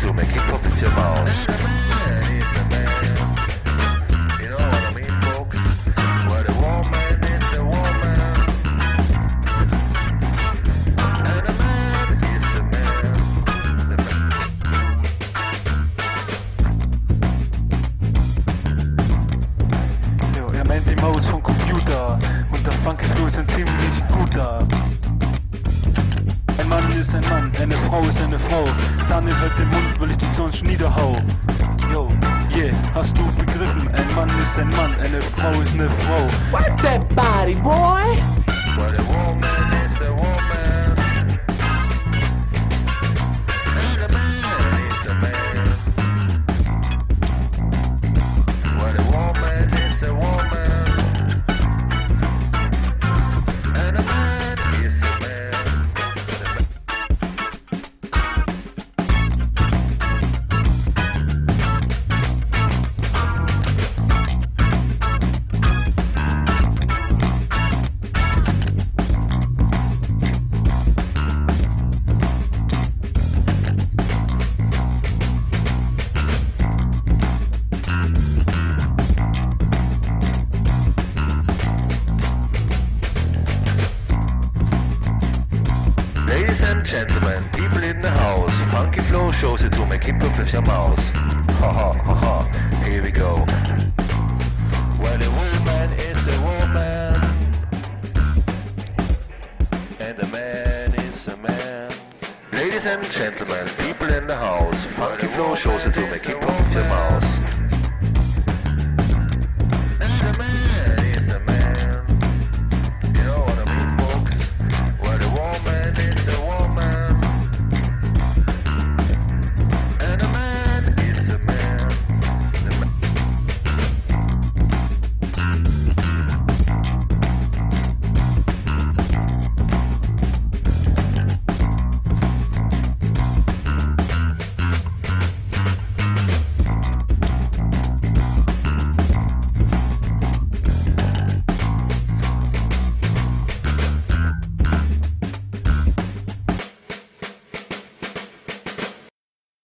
to me, keep up with your mouse. Die Maus vom Computer und der Funky Flow ist ein ziemlich guter. Ein Mann ist ein Mann, eine Frau ist eine Frau. Daniel hält den Mund, weil ich dich sonst niederhau. Yo, yeah, hast du begriffen? Ein Mann ist ein Mann, eine Frau ist eine Frau. Wipe that body, boy! Well, a woman is a woman, and a man is a man. Well, a woman is a woman. Ladies and gentlemen, people in the house, Funky Flow shows it to me, keep up with your mouse. Ha ha ha ha, here we go. Well, a woman is a woman, and a man is a man. Ladies and gentlemen, people in the house, Funky Flow shows it to me, keep